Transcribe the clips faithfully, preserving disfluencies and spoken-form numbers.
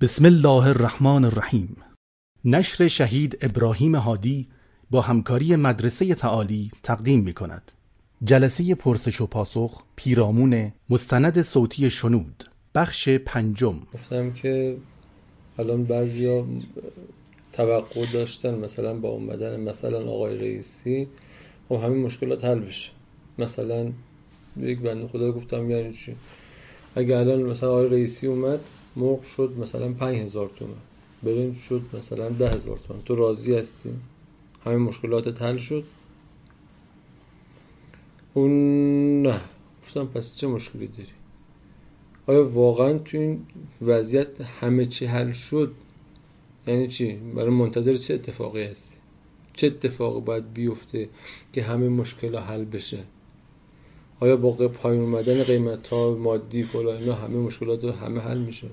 بسم الله الرحمن الرحیم. نشر شهید ابراهیم هادی با همکاری مدرسه تعالی تقدیم می کند. جلسه پرسش و پاسخ پیرامون مستند صوتی شنود، بخش پنجم. گفتم که الان بعضیا توقع داشتن مثلا با اومدن مثلا آقای رئیسی خب همین مشکلات حل بشه. مثلا یک بنده خدا گفتم یعنی چی؟ اگه الان مثلا آقای رئیسی اومد مرغ شد مثلا پنج هزار تومان، بریم شد مثلا ده هزار تومان، تو راضی هستی؟ همین مشکلات حل شد؟ اون نه. گفتم پس چه مشکلی داری؟ آیا واقعا تو این وضعیت همه چی حل شد؟ یعنی چی؟ برای منتظر چه اتفاقی هستی؟ چه اتفاقی باید بیفته که همه مشکل حل بشه؟ آیا با پایین اومدن قیمت ها مادی فلان اینا همه مشکلات همه حل میشه؟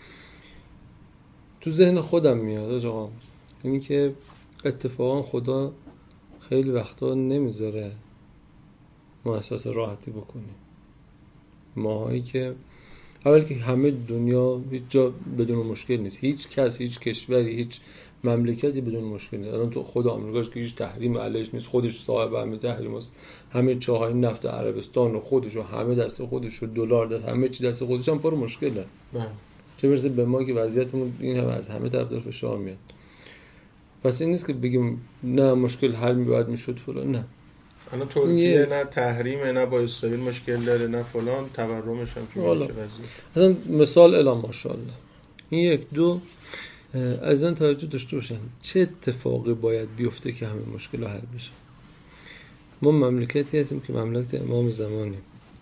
تو ذهن خودم میاد آقا، یعنی که اتفاقا خدا خیلی وقتا نمیذاره ما احساس راحتی بکنیم. ماهایی که اول که همه دنیا هیچ جا بدون مشکل نیست، هیچ کس، هیچ کشوری، هیچ مملکتی بدون مشکل نیست. الان تو خود آمریکاش که هیچ تحریم علیش نیست، خودش صاحب همه تحریم است، همه چاهای نفت عربستان و خودش و همه دست خودش و دلار دست همه چی دست خودش، هم پر مشکله. چه برسه به ما که وضعیتمون این هم از همه طرف داره فشار میاد. پس این نیست که بگیم نه مشکل حل می‌باید میشد فلان، نه. الان ترکیه نه تحریمه، نه با اسرائیل مشکل داره، نه فلان، تورمش هم که میشه وضعیت. مثلا مثال الا ماشاءالله. این یک دو از این توجه داشته باشن چه اتفاقی باید بیفته که همه مشکل حل بشه. ما مملکتی هستیم که مملکت امام زمانیم.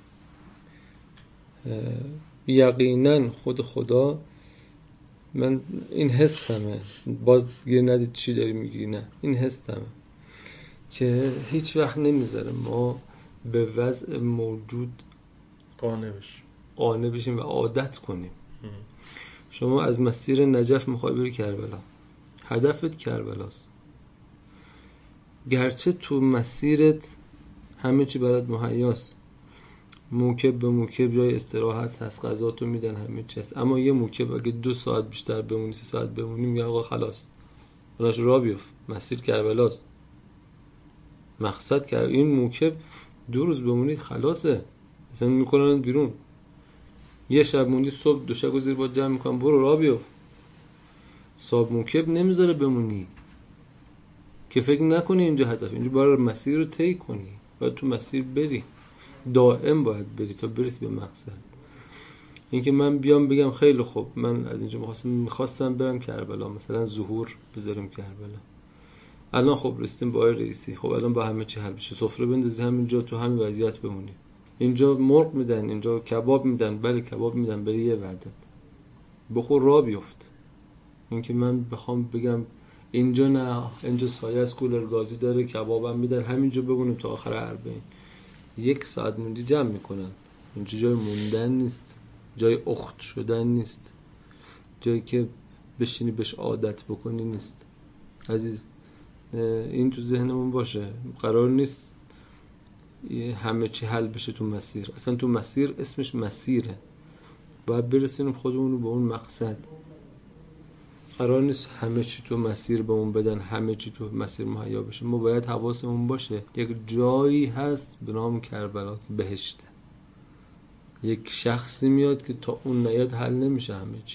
یقینا خود خدا، من این حسمه، باز گیر ندید چی داری میگی، نه این حسمه که هیچ وقت نمیذاره ما به وضع موجود قانع بشیم قانع بشیم و عادت کنیم. ام. شما از مسیر نجف میخوای بری کربلا، هدفت کربلاست، گرچه تو مسیرت همه چی برات مهیاست، موکب به موکب جای استراحت هست، غذا تو میدن، همه چی هست، اما یه موکب اگه دو ساعت بیشتر بمونی، سه ساعت بمونی، میگه آقا خلاص بلاش راه بیفت، مسیر کربلاست، مقصد کرد. این موکب دو روز بمونید خلاصه، اصلا میکنن بیرون. یه شب موندی، صبح دو شب زیر باد جمع میکنن، برو راه بیفت. صاحب موکب نمیذاره بمونی که فکر نکنی اینجا هدف، اینجا باید مسیر رو طی کنی، باید تو مسیر بری، دائم باید بری تا برسی به مقصد. این که من بیام بگم خیلی خوب من از اینجا میخواستم میخواستم برم کربلا، مثلا ظهور بذاریم کربلا، الان خب رسیدیم با آقای رئیسی، خب الان با همه چی حل بشه، سفره بندازی همینجا تو همین وضعیت بمونی. اینجا مرغ میدن، اینجا کباب میدن، بله کباب میدن، بری یه وعده بخور راه بیفت. این که من بخوام بگم اینجا نه، اینجا سایه از کولر گازی داره، کبابم میدن، همینجا بمونیم تا آخر اربعین، یک ساعت موندی جمع میکنن. اینجا جای موندن نیست، جای اخت شدن نیست، جایی که بشینی بهش عادت بکنی نیست. عزیز این تو ذهنمون باشه، قرار نیست همه چی حل بشه تو مسیر. اصلا تو مسیر اسمش مسیره، باید برسونیم خودمون رو به اون مقصد. قرار نیست همه چی تو مسیر به اون بدن، همه چی تو مسیر مهیا بشه. ما باید حواسمون باشه یک جایی هست به نام کربلا که بهشته، یک شخصی میاد که تا اون نیاد حل نمیشه همه چی.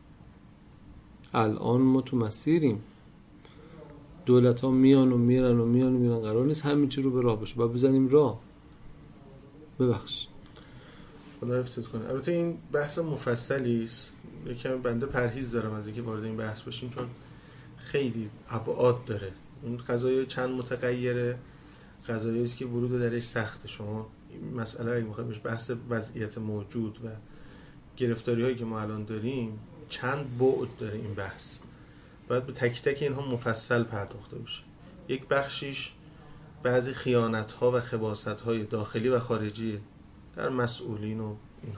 الان ما تو مسیریم، دولت ها میان و میرن و میان و میرن، قرار نیست همین چی رو به راه بشه، باید بزنیم راه. ببخشید خدا حفظت کنه. البته این بحث مفصلی است، یکم بنده پرهیز دارم از اینکه وارد این بحث بشیم، چون خیلی ابعاد داره. این قضایای چند متغیره، قضایایی است که ورود درش سخته. شما این مسئله رو میخوایم بهش بحث وضعیت موجود و گرفتاری هایی که ما الان داریم، چند بعد داره این بحث، باید به تک تک اینها مفصل پرداخته بشه. یک بخشیش بعضی خیانت‌ها و خباثت‌های داخلی و خارجی در مسئولین و اینها،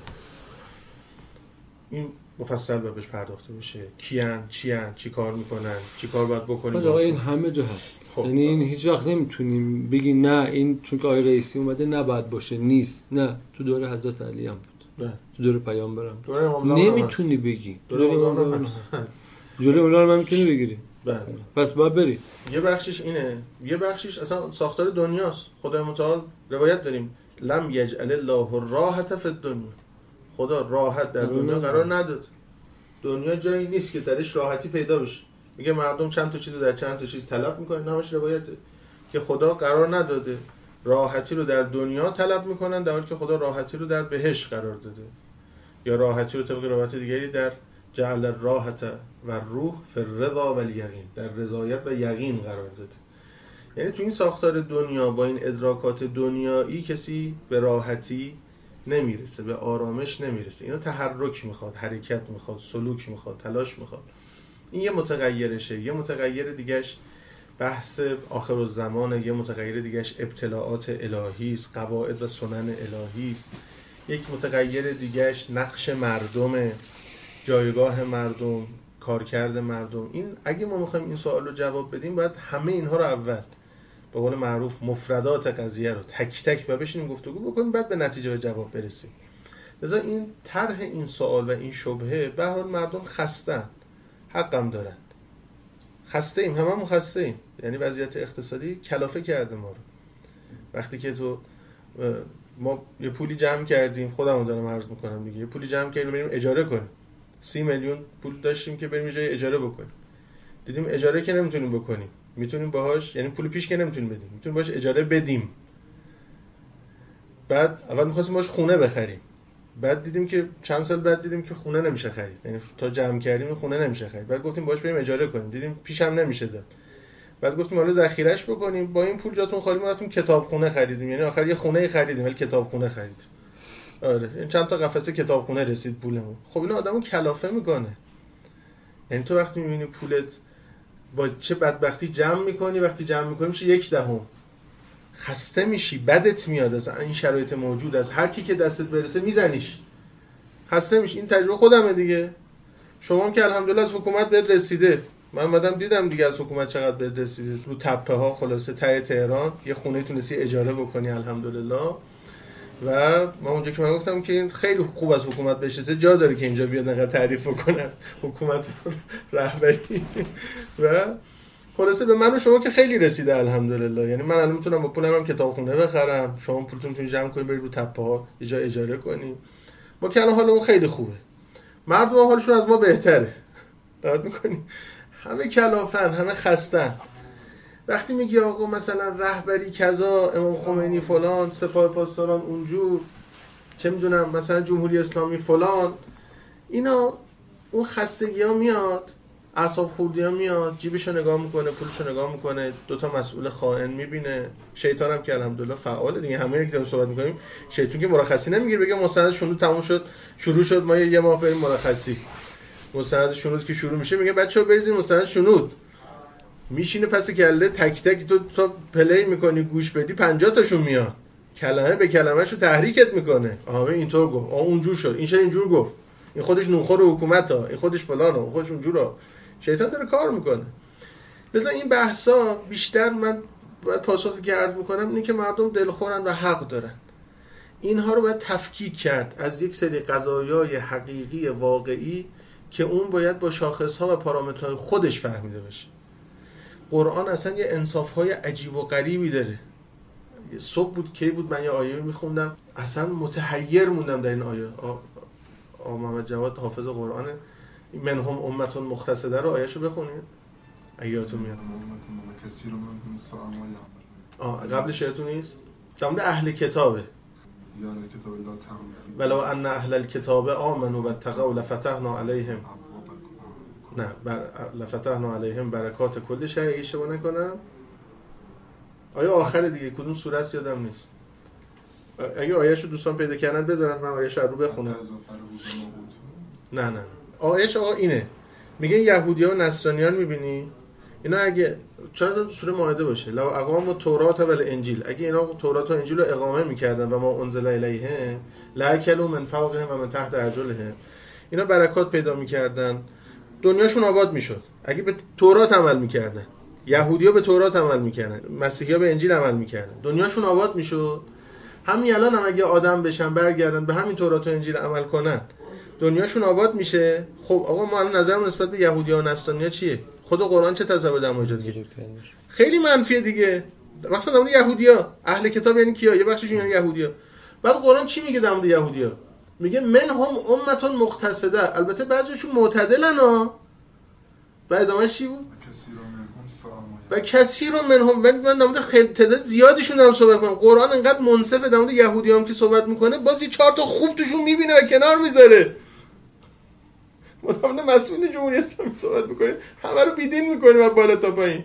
این مفصل باید بهش پرداخته بشه. کیان، چیان، چی کار میکنن، چی کار باید بکنیم. آقا این همه جا هست. خب یعنی این هیچ وقت نمیتونیم بگی نه این چون که آقای رئیسی اومده نباید باشه، نیست. نه، تو دوره حضرت علی هم بود. تو دور پیامبرم دوره امام زمان نمیتونی بگی دوره امام زمان جلوی اونا رو نمیتونی بگیری. بله. پس باید بری. یه بخشش اینه، یه بخشش اصلا ساختار دنیاست. خدای متعال روایت داریم لم یجعل الله الراحة فی الدنیا، خدا راحت در دنیا قرار نداد. دنیا جایی نیست که درش راحتی پیدا بشه. میگه مردم چند تا چیزو در چند تا چیز طلب میکنن، همش روایته که خدا قرار نداده. راحتی رو در دنیا طلب میکنن در حالی که خدا راحتی رو در بهشت قرار داده، یا راحتی رو طبق روایت دیگری در جعل الراحة و روح فی الرضا و الیقین، در رضایت و یقین قرار داده. یعنی تو این ساختار دنیا با این ادراکات دنیایی کسی به راحتی نمیرسه، به آرامش نمیرسه. اینا تحرک میخواد، حرکت میخواد، سلوک میخواد، تلاش میخواد. این یه متغیرشه. یه متغیر دیگهش بحث آخرالزمانه، یه متغیر دیگهش ابتلاعات الهی است، قواعد و سنن الهی است. یک متغیر دیگهش نقش مردم، جایگاه مردم، کارکرد مردم. این اگه ما میخوایم این سوال رو جواب بدیم باید همه اینها رو اول به قول معروف مفردات قضیه رو تک تک و بشینیم گفتگو بکنیم، بعد به نتیجه و جواب برسیم. لذا این طرح این سوال و این شبهه به هر حال مردم خستن، حقم دارن. خسته ایم، هممون خسته ایم. یعنی وضعیت اقتصادی کلافه کرده ما رو. وقتی که تو ما یه پولی جمع کردیم، خودمو دارم عرض میکنم دیگه، یه پولی جمع کردیم بریم اجاره کنیم، سی میلیون پول داشتیم که بریم جای اجاره بکنیم. دیدیم اجاره که نمیتونیم بکنیم، میتونیم باهاش، یعنی پول پیش که نمیتونیم بدیم، میتونیم باهاش اجاره بدیم. بعد اول می‌خواستیم باهاش خونه بخریم، بعد دیدیم که چند سال بعد دیدیم که خونه نمیشه خرید، یعنی تا جمع کردیم خونه نمیشه خرید. بعد گفتیم باهاش بریم اجاره کنیم، دیدیم پیش هم نمیشه داد. بعد گفتیم حالا ذخیره‌اش بکنیم، با این پول جاتون خالی، ما رفتیم کتابخونه خریدیم، یعنی آخر یه خونه خریدیم ولی کتابخونه خرید. آره این چند تا قفسه کتابخونه رسید پولمون. خب اینا آدمو کلافه میکنه. یعنی تو وقتی میبینی پولت با چه بدبختی جمع میکنی، وقتی جمع میکنی میشه یک دهم، خسته میشی، بدت میاد از این شرایط موجود، از هر کی که دستت برسه میزنیش، خسته میشی. این تجربه خودمه دیگه. شما هم که الحمدلله از حکومت بهت رسیده، من اومدم دیدم دیگه از حکومت چقدر بهت رسیده. رو تپه ها خلاصه ته تهران یه خونه تونستی اجاره بکنی الحمدلله. و من اونجا که من گفتم که این خیلی خوب از حکومت بشه، جا داره که اینجا بیاد انقدر تعریف بکنه از حکومت رهبری. و خلاصه به من و شما که خیلی رسیده الحمدلله. یعنی من الان میتونم با پولم هم کتابخونه بخرم، شما پولتون میتونید جمع کنید برید رو تپه ها یه جا اجاره کنیم. ما که الان حالمون خیلی خوبه، مردم حالشون از ما بهتره. دقت میکنیم همه کلافن، همه خستن. وقتی میگی آقا مثلا رهبری کذا، امام خمینی فلان، سپاه پاسداران اونجور، چه میدونم مثلا جمهوری اسلامی فلان، اینا اون خستگی ها میاد، اعصاب خوردی ها میاد، جیبشو نگاه میکنه، پولشو نگاه میکنه، دوتا مسئول خائن میبینه. شیطان هم که الحمدلله فعاله دیگه. همه اینا که داریم صحبت میکنیم، شیطان که مرخصی نمیگیره بگه مستند شنود تموم شد شروع شد ما یه ماه بریم مرخصی. مستند شنود که شروع میشه میگه بچه‌ها بریزین مستند شنود. میشینه پس کله تک تک تو تو پلی میکنی گوش بدی پنجاه تاشون میاد، کلمه به کلمه‌شو تحریکت میکنه. آها اینطور گفت، آ اونجور شد، این چرا اینجور گفت، این خودش نونخور حکومتا، این خودش فلانه، اون خودش اونجورا. شیطان داره کار میکنه. لذا این بحثا بیشتر من باید پاسخی که عرض میکنم اینه که مردم دلخورن و حق دارن. اینها رو باید تفکیک کرد از یک سری قضایای حقیقی واقعی که اون باید با شاخص‌ها و پارامترهای خودش فهمیده بشه. قرآن اصلا یه انصاف‌های عجیب و غریبی داره. صبح بود کی بود من یه آیه میخوندم، اصلا متحیر موندم در این آیه. آقا محمد جواد حافظ قرآن، منهم امتون مختصده رو آیه‌شو بخونید اگه یادتون میاد. آه قبلش یادتون نیست؟ در اهل کتابه. ولو ان اهل الكتاب آمنوا واتقوا لفتحنا علیهم نه بر... لفتحنا علیهم برکات کل شیء. اشتباه نکنم آیه آخر دیگه کدوم سوره است یادم نیست. اگه آیه‌شو دوستان پیدا کردن بذارن من آیه‌شو رو بخونم. نه نه آیه‌ش آقا اینه، میگه یهودی‌ها و نصرانیان میبینی اینا اگه چرا سوره مائده باشه، لو اقاموا التوراة والانجیل، اگه اینا تورات و انجیل رو اقامه میکردن و ما انزل الیهم لاکلوا من فوقهم و من تحت ارجلهم، اینا برکات پیدا میکردن، دنیاشون آباد میشد. اگه به تورات عمل میکردن، یهودی‌ها به تورات عمل میکردن، مسیحی‌ها به انجیل عمل میکردن، دنیاشون آباد میشد. همین الان هم اگه آدم بشن برگردن به همین تورات و انجیل عمل کنن دنیاشون آباد میشه. خب آقا ما الان نظرمون نسبت به یهودی‌ها و نصرانی‌ها چیه؟ خود قرآن چه تصور در مورد دیگه؟ خیلی منفیه دیگه. مثلا در مورد یهودی‌ها، اهل کتاب یعنی کیا؟ یه بخششون یعنی یهودی‌ها. بعد قرآن چی میگه در مورد یهودی‌ها؟ میگه منهم امة مقتصده، البته بعضیشون معتدلن ها. بعد ادامهش چی بود؟ و کثیر منهم، من من در مورد خیلی تعداد زیادیشون دارم صحبت کنم. قرآن انقدر منصفه در مورد یهودی‌ها هم که صحبت میکنه، باز یه چهار تا خوب توشون میبینه و کنار میذاره. ما در مورد مسئول جمهوری اسلامی صحبت میکنیم، همه رو بیدین میکنیم از بالا تا پایین.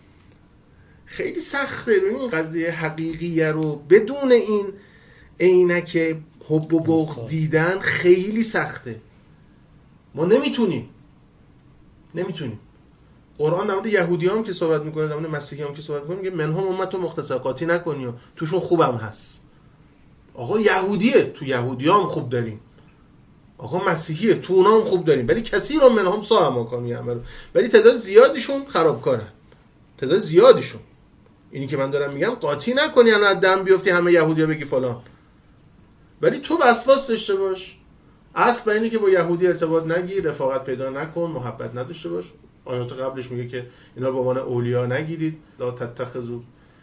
خیلی سخته. ببین این قضیه حقیقیه رو بدون این عینک حب و بغض دیدن خیلی سخته. ما نمیتونیم نمیتونیم قرآن در مورد یهودیام که صحبت میکنه، در مورد مسیحیام که صحبت میکنه، میگه منهم امت مختصر، قاطی نکنی و توشون خوبم هست. آقا یهودیه، تو یهودیام خوب داریم. آقا مسیحیه، تو اونام خوب داریم. ولی کثیر منهم ساء ما کانوا یعملون، ولی تعداد زیادیشون خرابکارن. تعداد زیادیشون. اینی که من دارم میگم قاطی نکنی الان از دم بیفتی همه یهودیا بگی فلان. ولی تو وسواس داشته باش. اصل اینه که با یهودی ارتباط نگیر، رفاقت پیدا نکن، محبت نداشته باش. آیات قبلش میگه که اینا رو به عنوان اولیاء نگیرید، لا تتخذوا.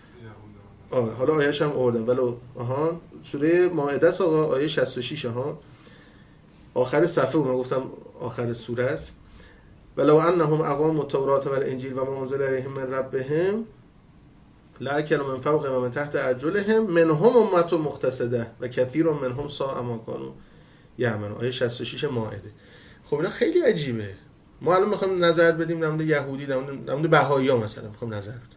آره حالا آیه‌اش هم آوردم ولو آها سوره مائده است آقا، آیه شصت و شش ها آخر صفحه من گفتم آخر سوره است. ولو انهم اقاموا التوراة والانجیل و ما انزل الیهم من ربهم لأکلوا من فوقهم و من تحت ارجلهم منهم امة مقتصده و کثیر منهم ساء ما کانوا یعملون. آیه شصت و شش مائده. خب اینا خیلی عجیبه. ما الان میخوایم نظر بدیم در مورد یهودی، در مورد بهائی‌ها مثلا میخوایم نظر بدیم.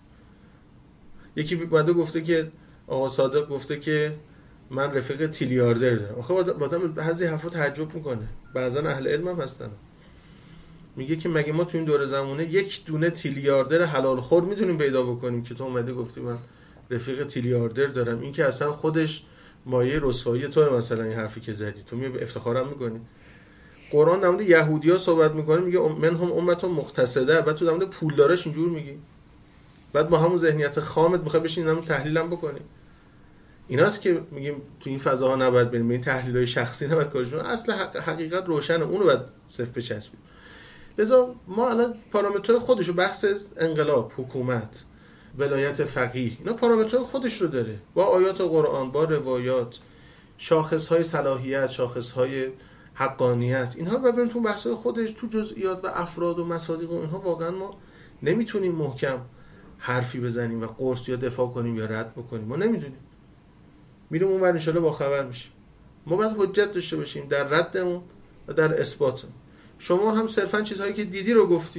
یکی بعدا گفته که آقا صادق گفته که من رفیق تریلیاردر دارم. آخه آدم بعضی حرفا تعجب میکنه. بعضا اهل علم هم هستن. میگه که مگه ما تو این دور زمونه یک دونه تریلیاردر حلال خور میتونیم پیدا بکنیم که تو اومدی گفتی من رفیق تریلیاردر دارم؟ این که اصلا خودش مایه رسوایی توه. مثلا این حرفی که زدی تو می افتخارم میکنی. قرآن در مورد یهودی‌ها صحبت میکنه، میگه منهم امة مقتصده، بعد تو در مورد پولدارش اینجور میگی. بعد با همون ذهنیت خامت میخوای بشین اینو تحلیلم بکنی. ایناست که میگیم تو این فضاها نباید بریم، این تحلیل‌های شخصی نباید کارشون. اصل حقیقت روشنه، اونو باید صفر بچسبیم. لذا ما الان پارامتر خودشو، بحث انقلاب، حکومت، ولایت فقیه، اینا پارامتر خودش رو داره، با آیات قرآن، با روایات، شاخص‌های صلاحیت، شاخص‌های حقانیت، اینها ببینیم تو بحث‌های خودش، تو جزئیات و افراد و مصادیق و اینها واقعا ما نمیتونیم محکم حرفی بزنیم و قرص یا دفاع کنیم یا رد بکنیم. ما نمیدونیم. میریم اونور ان شاءالله با خبر میشیم. ما باید حجت داشته باشیم در ردمون و در اثباتمون. شما هم صرفا چیزهایی که دیدی رو گفتی.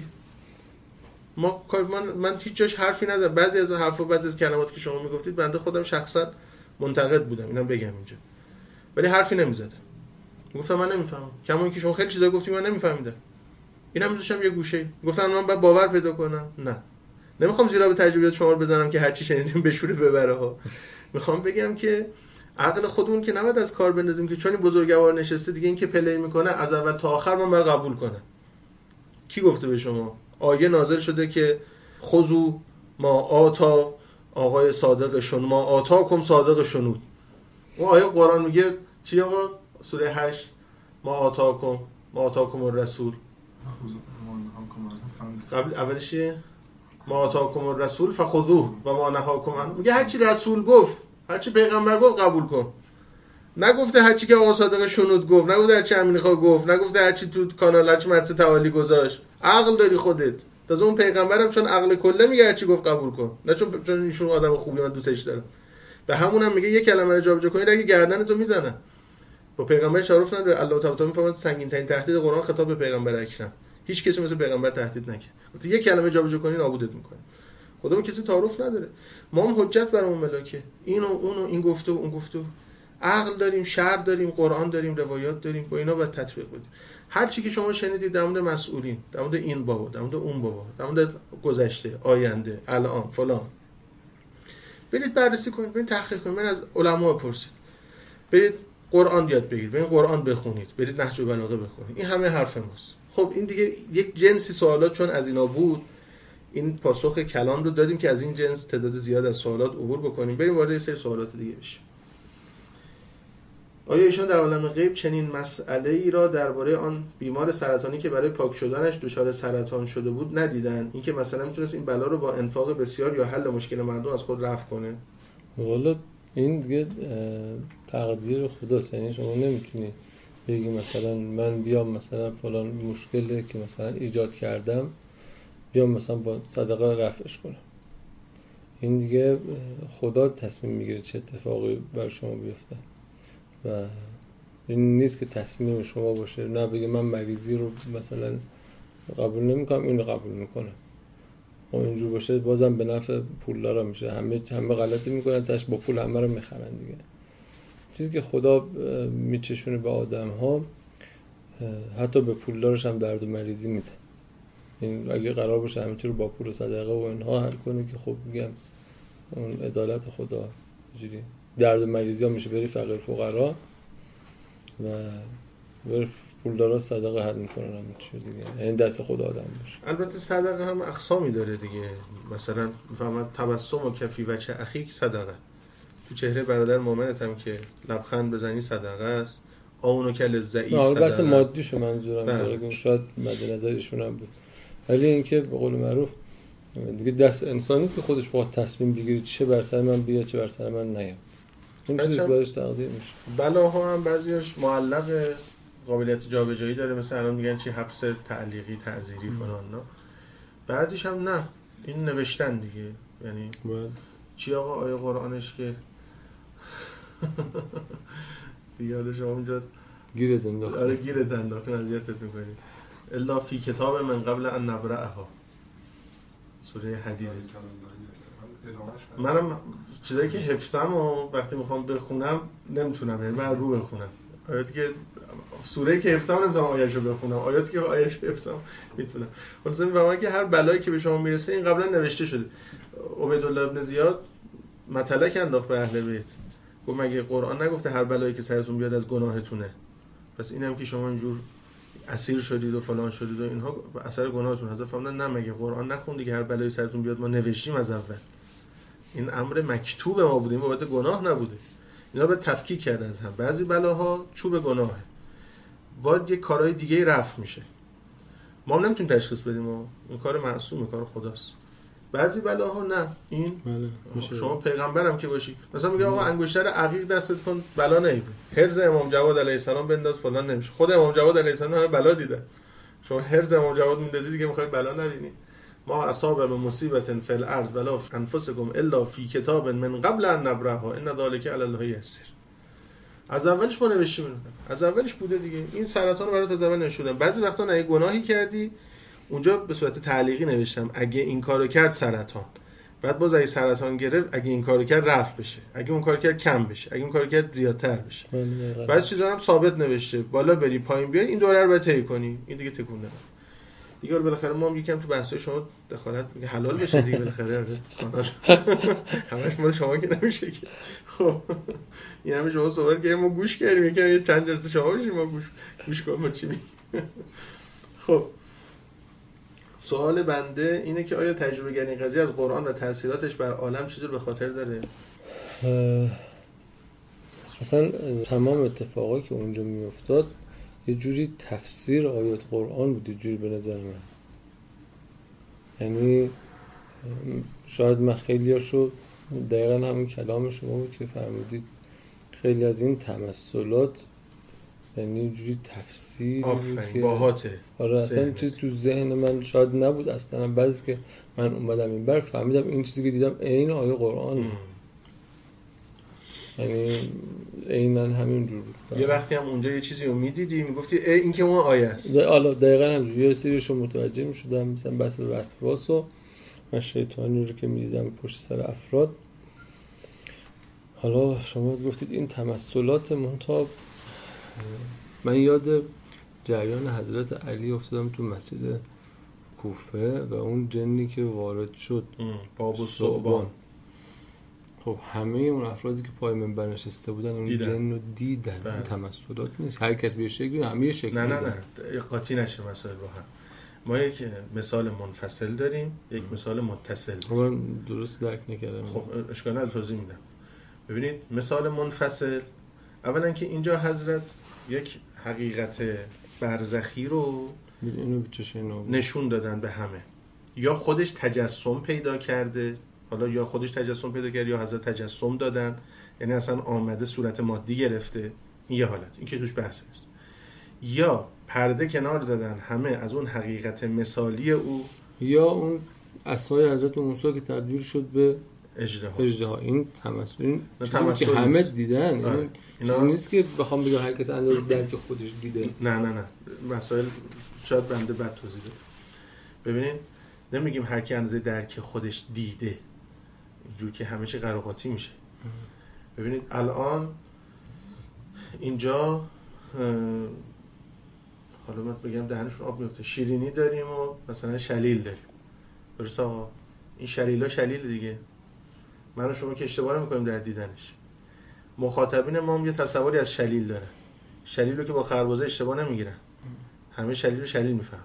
ما من من هیچ جاش حرفی ندارم. بعضی از حرفا، بعضی از کلماتی که شما میگفتید بنده خودم شخصا منتقد بودم، اینم بگم اینجا. ولی حرفی نمیزدم. گفتم من نمیفهمم. کما که شما خیلی چیزا گفتی من نمیفهمیدم. اینم میذاشم یه گوشه. گفتم من باید باور پیدا کنم. نه. نمیخوام زیرا به تجربیات شما رو بزنم که هر چی شنیدیم بشوره ببره ها. میخوام بگم که عقل خودمون که نباید از کار بندازیم که چون این بزرگوار نشسته دیگه این که پلی میکنه از اول تا آخر من باید قبول کنم. کی گفته به شما؟ آیه نازل شده که خذو ما آتا آقای صادق شن ما آتاکم صادق شنود. اون آیه قرآن میگه چی آقا؟ سوره هشت ما آتاکم ما آتاکم الرسول. قبل اولش چیه؟ ما آتاکم الرسول فخذوه و ما نهاکم عنه. میگه هر چی رسول گفت، هر چی پیغمبر گفت قبول کن. نگفته هر چی که آقا صادق شنود گفت، نگفته هر چی امین خان گفت، نگفته هر چی تو کانال هر چی مرسه تعالی گذاشت. عقل داری خودت. تازه اون پیغمبرم چون عقل کله میگه هر چی گفت قبول کن، نه چون چون ایشون آدم خوبی من دوستش دارم. به همونم میگه یک کلمه رو جابجا کنید اگه گردن تو میزنن. با پیغمبر تعارف نداره. الله تعالی میفهمه سنگین ترین تهدید قرآن خطاب به پیغمبر اکرم. هیچ کسی مثل پیغمبر تهدید نکرد. گفت یک کلمه جابجا کنین نابودت میکنه. خدا با کسی تعارف نداره. ما هم حجت برامون ملاکه. اینو اونو این گفته و اون گفته. عقل داریم، شرع داریم، قرآن داریم، روایات داریم. با اینا باید تطبیق بدیم. هر چی که شما شنیدید در مورد مسئولین، در مورد این بابا، در مورد اون بابا، در مورد گذشته، آینده، الان، فلان. برید بررسی کنید، برید تحقیق کنید، برید از علما بپرسید. برید قرآن یاد بگیرید، برید قرآن بخونید، برید نهج البلاغه بخونید. این همه حرف ماست. خب این دیگه یک جنسی سوالات چون از اینا بود، این پاسخ کلام رو دادیم که از این جنس تعداد زیاد از سوالات عبور بکنیم. بریم وارد یه سری سوالات دیگه بشیم. آیا ایشان در عالم غیب چنین مسئله ای را درباره آن بیمار سرطانی که برای پاک شدنش دچار سرطان شده بود ندیدن؟ اینکه مثلا میتونست این بلا رو با انفاق بسیار یا حل مشکل مردم از خود رفع کنه؟ والا این دیگه تقدیر خداست. یعنی شما نمیتونی بگی مثلا من بیام مثلا فلان مشکلی که مثلا ایجاد کردم بیام مثلا با صدقه رفعش کنم. این دیگه خدا تصمیم میگیره چه اتفاقی بر شما بیفته و این نیست که تصمیم شما باشه. نه بگه من مریضی رو مثلا قبول نمیکنم اینو قبول میکنم. و اینجور باشه بازم به نفع پولدارا میشه. همه همه غلطی میکنن تاش با پول همه رو میخرن دیگه. چیزی که خدا میچشونه به آدم ها حتی به پولدارش هم درد و مریضی میده. این اگه قرار باشه همه چی رو با پول و صدقه و اینها حل کنه که خب میگم اون عدالت خدا اینجوری درد و مریضی ها میشه بری فقیر فقرا و بری پولدارا صدقه حل میکنن همه چی دیگه. یعنی دست خدا آدم باشه. البته صدقه هم اقسامی داره دیگه. مثلا میفهمن تبسم و کفی وجه اخیک صدقه. تو چهره برادر مؤمنت هم که لبخند بزنی صدقه است. آونو کل ضعیف صدقه. بس مادیشو منظورم داره که شاید مد نظرشون هم بود. ولی اینکه به قول معروف دیگه دست انسانی است که خودش با تصمیم بگیره چه بر سر من بیاد چه بر سر من نیاد. اون چیزی براش تقدیر میشه. بلاها هم بعضیش معلق قابلیت جابجایی داره، مثلا الان میگن چی حبس تعلیقی تعزیری فلان نه. بعضیش هم نه، این نوشتن دیگه. یعنی باید. چی آقا آیه قرآنش که دیگه حالا شما اونجا گیرت انداخت. آره گیرت انداخت اذیتت می‌کنی. الا فی کتاب من قبل ان نبرأها. سوره حدید. منم چیزایی که حفظم و وقتی میخوام بخونم نمیتونم، یعنی من رو بخونم آیاتی که سوره‌ای که حفظم نمیتونم آیه‌شو بخونم، آیاتی که آیه‌شو حفظم میتونم. خلاص میفهمم که هر بلایی که به شما میرسه این قبلا نوشته شده. عبیدالله ابن زیاد مطلق انداخت به اهل بیت، گفت مگه قرآن نگفته هر بلایی که سرتون بیاد از گناهتونه؟ پس اینم که شما اینجور اسیر شدید و فلان شدید و اینها اثر گناهتون. حضرت فرمودن نه مگه قرآن نخوندی که هر بلایی سرتون بیاد ما نوشتیم از اول؟ این امر مکتوب ما بودیم، بابت گناه نبوده. اینا به تفکیک کرده از هم. بعضی بلاها چوب گناهه، باید یه کارهای دیگه رفع میشه، ما هم نمیتونیم تشخیص بدیم و این کار معصومه، کار خداست. بعضی بلاها نه، این بله. شما پیغمبرم که باشی مثلا میگه آقا انگشتر عقیق دستت کن بلا نمیاد، حرز امام جواد علیه السلام بنداز فلان نمیشه. خود امام جواد علیه السلام همه بلا دیده، شما حرز امام جواد میندازی دیگه میخوای بلا نبینی. ما اصاب من مصیبت فی الارض ولا انفسکم الا فی کتاب من قبل ان نبرها ان ذلک علی الله یسیر. از اولش ما نوشتیم، از اولش بوده دیگه. این سرطان رو برات از اول نشوندم. بعضی وقتا نه گناهی کردی اونجا به صورت تعلیقی نوشتم اگه این کارو کرد سرطان، بعد باز اگه سرطان گرفت اگه این کارو کرد رفع بشه، اگه اون کارو کرد کم بشه، اگه اون کارو کرد زیادتر بشه. بعضی چیزا هم ثابت نوشته بالا بری پایین بیای این دوره رو باید طی کنی. این دیگه تکون نده دیگه. بالاخره ما هم یکم تو بحثای شما دخالت میگه حلال بشه دیگه بالاخره کانال همش مال شما که نمیشه که. خب این همه شما صحبت کردیم ما گوش کردیم، یه چند جلسه شما بشیم ما گوش گوش کنیم ما چی میگیم. خب سوال بنده اینه که آیا تجربه گری این قضیه از قرآن و تاثیراتش بر عالم چیزی رو به خاطر داره؟ اصلا تمام اتفاقایی که اونجا میافتاد یه جوری تفسیر آیات قرآن بود، یه جوری به نظر من. یعنی شاید من خیلیاشو دقیقا همون کلام شما بود که فرمودید خیلی از این تمثلات یعنی یه جوری تفسیر که باهاته. آره اصلا چیز تو ذهن من شاید نبود اصلا. بعضی که من اومدم این بر فهمیدم این چیزی که دیدم عین آیه قرآن، یعنی عیناً همین جور بود. یه وقتی هم اونجا یه چیزی رو میدیدی میگفتی ای این که اون آیه است. حالا دقیقاً همینجوری یه سریشو متوجه میشدم، مثلا بحث وسواس و من شیطانی رو که میدیدم پشت سر افراد. حالا شما گفتید این تمثلات منتها، من یاد جریان حضرت علی افتادم تو مسجد کوفه و اون جنی که وارد شد باب و ثعبان. خب همه اون افرادی که پای منبر نشسته بودن اون دیدن. جن رو دیدن. این تمثلات نیست هر کس به شکلی، همه شکلی. نه نه نه قاطی نشه مسائل با هم. ما یک مثال منفصل داریم، یک مثال متصل. من درست درک نکردم. خب اشکال نداره توضیح میدم. ببینید مثال منفصل اولا که اینجا حضرت یک حقیقت برزخی رو اینو نشون دادن به همه. یا خودش تجسم پیدا کرده، حالا یا خودش تجسم پیدا کرده یا حضرت تجسم دادن، یعنی اصلا آمده صورت مادی گرفته. این یه حالت، این که توش بحث است. یا پرده کنار زدن همه از اون حقیقت مثالی او، یا اون عصای حضرت موسی که تبدیل شد به اژدها. اژدها. این تمثل، این چیزی که همه دیدن. آره. این اینا... چیزی نیست که بخوام بگم هر کس اندازه درک خودش دیده. نه نه نه مسائل شاید بنده بد توضیح بدم. ببینید نمیگیم هر کی اندازه درک خودش دیده، اینجور که همه چی قراقاتی میشه. ببینید الان اینجا حالا من بگم دهنشون آب میفته، شیرینی داریم و مثلا شلیل داریم، درسته آقا؟ این شلیلا شلیل دیگه، من و شما که اشتباه نمی‌کنیم در دیدنش. مخاطبین ما هم یه تصوری از شلیل داره، شلیل رو که با خربزه اشتباه نمیگیرن، همه شلیل رو شلیل میفهمن.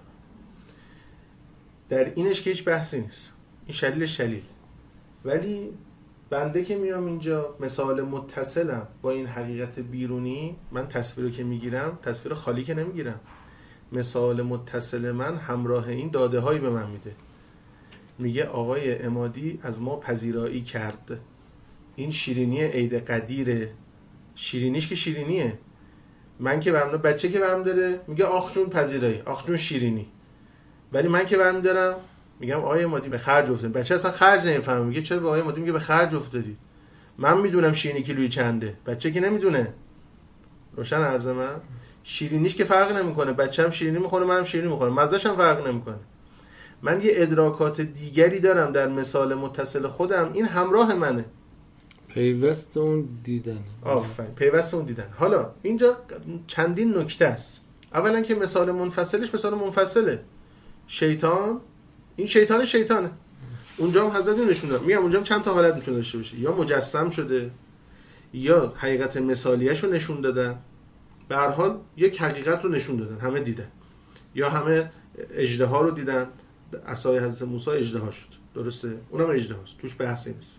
در اینش که هیچ بحثی نیست، این شلیل شلیل. ولی بنده که میام اینجا مثال متصلم با این حقیقت بیرونی، من تصویر رو که میگیرم تصویر خالی که نمیگیرم، مثال متصل من همراه این داده هایی به من میده. میگه آقای عمادی از ما پذیرایی کرد، این شیرینی عید قدیره، شیرینیش که شیرینیه. من که برم بچه که برم داره میگه آخ جون پذیرایی، آخ جون شیرینی. ولی من که برم دارم میگم آقای عمادی به خرج افتادی. بچه اصلا خرج نمیفهمه، میگه چرا به آقای عمادی میگه به خرج افتادی؟ من میدونم شیرینی کیلویی چنده، بچه که نمیدونه. روشن عرض من؟ شیرینیش که فرق نمیکنه، بچه‌م شیرینی میخوره منم شیرینی میخورم، مزه‌ش هم فرق نمیکنه. من یه ادراکات دیگری دارم در مثال متصل خودم، این همراه منه. پیوست اون دیدن. آفرین، پیوست اون دیدن. حالا اینجا چندین نکته است. اولا که مثال منفصلش مثال منفصله. شیطان، این شیطان شیطانه. اونجا هم حضرت نشون داد. میگم اونجا هم چند تا حالت میتونه داشته باشه، یا مجسم شده یا حقیقت مثالیش رو نشون دادن. به هر حال یک حقیقت رو نشون دادن، همه دیدن. یا همه اژدها رو دیدن، عصای حضرت موسی اژدها شد، درسته؟ اونم اژدهاست، توش بحثی نیست.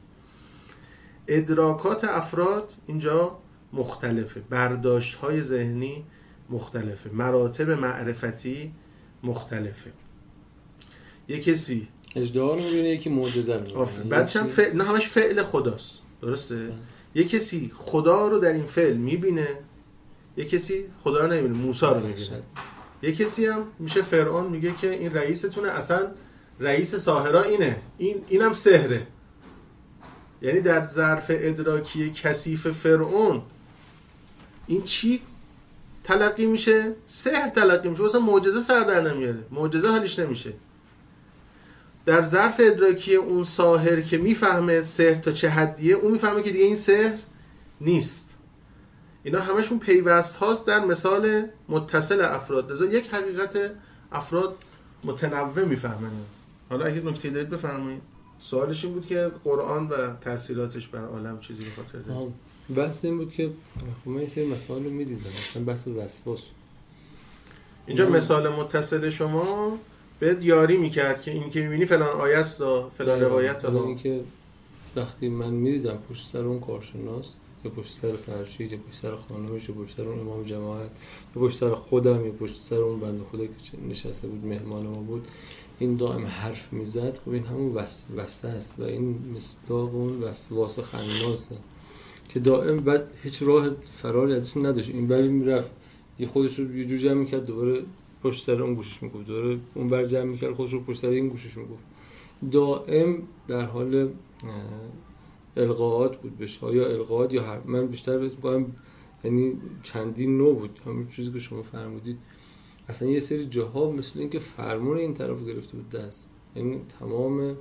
ادراکات افراد اینجا مختلفه، برداشت‌های ذهنی مختلفه، مراتب معرفتی مختلفه. یک کسی اژدها رو می‌بینه، یکی معجزه رو می‌بینه، بعدش هم فعل، نه همش فعل خداست، درسته؟ یک کسی خدا رو در این فعل می‌بینه، یک کسی خدا رو نمی‌بینه، موسی رو می‌بینه. یک کسی هم میشه فرعون، میگه که این رئیستونه، اصلا رئیس ساحرا اینه، این اینم سحره. یعنی در ظرف ادراکی کثیف فرعون این چی تلقی میشه؟ سحر تلقی میشه، اصلا معجزه سر در نمیاره، معجزه حالیش نمیشه. در ظرف ادراکی اون ساحر که میفهمه سحر تا چه حدیه، اون میفهمه که دیگه این سحر نیست. اینا همشون پیوست هاست در مثال متصل افراد. لذا یک حقیقت افراد متنوع میفهمن. حالا اگه نکته دارید بفرمایید. سوالش این بود که قرآن و تاثیراتش بر عالم چیزی به خاطر داره. بحث این بود که من یه سری مسائل رو میدیدم، مثلا بحث وسواس. اینجا مثال متصل شما بهت یاری میکرد که این که میبینی فلان آیه است و فلان روایت. حالا این که وقتی من میدیدم پشت سر اون کارشناس، یا پشت سر فرشید، یا پشت سر خانمش، یا پشت سر اون امام جماعت، یا پشت سر خودم، یا پشت سر اون بنده خدا که نشسته بود مهمان ما بود، این دائم حرف میزد، خب این همون وس وسه است و این مصداق اون وسواس خناسه که دائم بعد هیچ راه فراری ازش نداشت. این بری میرفت یه خودش رو یه جور جمع میکرد، دوباره پشت سر اون گوشش میگفت، دوباره اون بر جمع میکرد خودش رو پشت سر این گوشش میگفت. دائم در حال القاءات بود بهش، یا القاءات یا حرف. من بیشتر بس میگم یعنی چندین نوع بود، همین چیزی که شما فرمودید. اصلا یه سری جاها مثل این که فرمون این طرف گرفته بود دست، یعنی تمام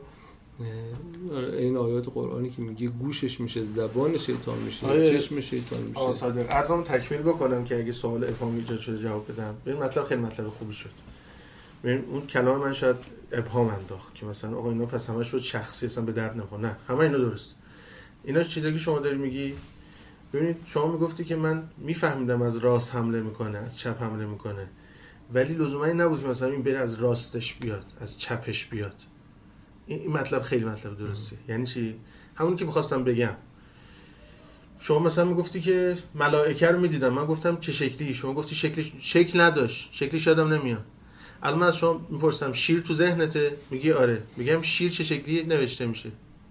این آیات قرآنی که میگه گوشش میشه، زبان شیطان میشه، آره چشم شیطان میشه. آقا صادق عرضم تکمیل بکنم که اگه سوال ابهام ایجاد شده جواب بدم. ببین مطلب خیلی مطلب خوبی شد. ببین اون کلام من شاید ابهام انداخت که مثلا آقا اینا پس همش رو شخصی اصلا به درد نمیخوره. نه، همه اینا درست. اینا چیزی که شما داری میگی، ببینید شما میگفتی که من میفهمیدم از راست حمله میکنه، از چپ حمله میکنه، ولی لزوما این نبود که مثلا این بره از راستش بیاد، از چپش بیاد. این مطلب خیلی مطلب درسته. یعنی چی؟ همون که می‌خواستم بگم، شما مثلا میگفتی که ملائکه رو میدیدم، من گفتم چه شکلی، شما گفتی شکلش شکل نداشت، شکلش یادم نمیاد. الان من از شما میپرسم شیر تو ذهنته؟ میگی آره. میگم شیر چه شکلی نوشته میشه؟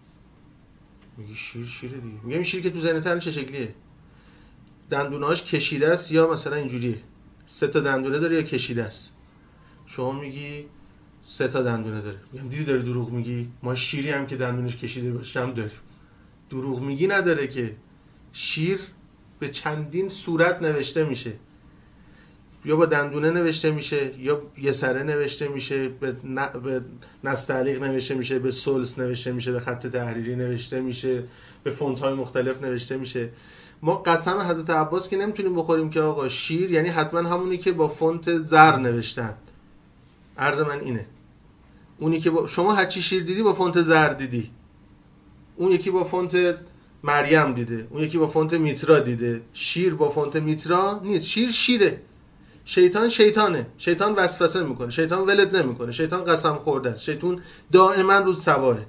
میگی شیر شیره دیگه. میگم شیر که تو ذهنت چه شکلیه؟ دندونهاش کشیده است یا مثلا اینجوریه؟ سه تا دندونه داره یا کشیده است؟ شما میگی سه تا دندونه داره. میگم دیدی داره دروغ میگی، ما شیری هم که دندونش کشیده باشه هم داریم. دروغ میگی نداره که. شیر به چندین صورت نوشته میشه، یا با دندونه نوشته میشه، یا یه سره نوشته میشه، به, ن... به نستعلیق نوشته میشه، به سلس نوشته میشه، به خط تحریری نوشته میشه، به فونت های مختلف نوشته میشه. ما قسم حضرت عباس که نمیتونیم بخوریم که آقا شیر یعنی حتما همونی که با فونت زر نوشتن. عرض من اینه، اونی که با... شما هرچی شیر دیدی با فونت زر دیدی، اون یکی با فونت مریم دیده، اون یکی با فونت میترا دیده. شیر با فونت میترا نیست. شیر شیره. شیطان شیطانه. شیطان وسوسه میکنه، شیطان ولد نمیکنه، شیطان قسم خورده است، شیطان دائما رو سواره،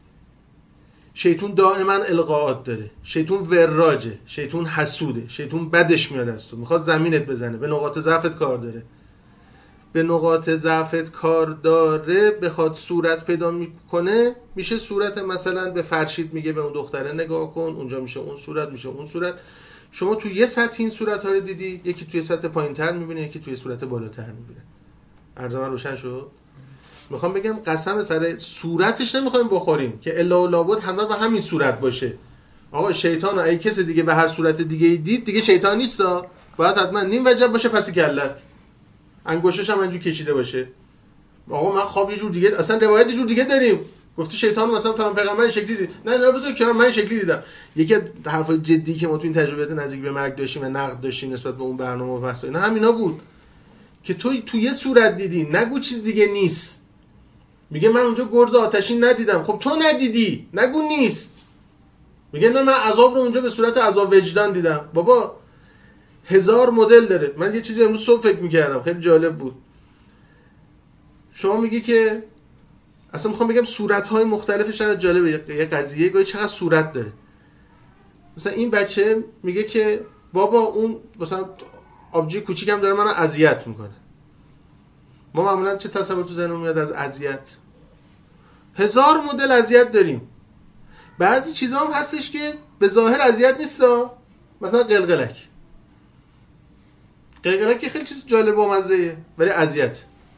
شیطان دائما القاءات داره، شیطان وراجه، شیطان حسوده، شیطان بدش میاد از تو، میخواد زمینت بزنه، به نقاط ضعفت کار داره. به نقاط ضعفت کار داره، بخواد صورت پیدا میکنه، میشه صورت مثلا به فرشید میگه به اون دختره نگاه کن، اونجا میشه اون صورت، میشه اون صورت. شما تو یه سطح این صورت ها رو دیدی، یکی توی سطح پایین تر میبینه، یکی توی صورت بالاتر میبینه. عرض من روشن شد؟ میخوام بگم قسم سر صورتش نمیخوایم بخوریم که الا و لابد همه به همین صورت باشه. آقا شیطان اگه کسی دیگه به هر صورت دیگه دید دیگه شیطان نیستا، باید حتما نیم وجب باشه پس کلت، انگشتش هم اینجوری کشیده باشه. آقا من خواب یه جور دیگه، اصلا روایت یه جور دیگه داریم، گفتی شیطان مثلا فلان پیغمبر شکلی دید، نه نه بذار کنار من شکلی دیدم. یکی از حرفای جدی که ما تو این تجربیات نزدیک به مرگ داشتیم و نقد داشتیم نسبت به اون برنامه و بحث اینا همینا بود که تو تو یه صورت دیدی، نگو چیز دیگه نیست. میگه من اونجا گرز آتشین ندیدم، خب تو ندیدی، نگو نیست. میگه نه من عذاب رو اونجا به صورت عذاب وجدان دیدم. بابا هزار مدل داره. من یه چیزی امروز صبح فکر میکردم خیلی جالب بود. شما میگی که اصلا میخوام بگم صورت‌های مختلفش چقدر جالبه، یه قضیه گاهی چقدر صورت داره. مثلا این بچه میگه که بابا اون مثلا آبجی کوچیکم داره منو اذیت میکنه. ما معمولا چه تصور تو ذهنمون میاد از اذیت؟ هزار مدل اذیت داریم. بعضی چیزا هم هستش که به ظاهر اذیت نیستا، مثلا قلقلک. قلقلک خیلی چیز جالب و مزه‌ایه ولی اذیت.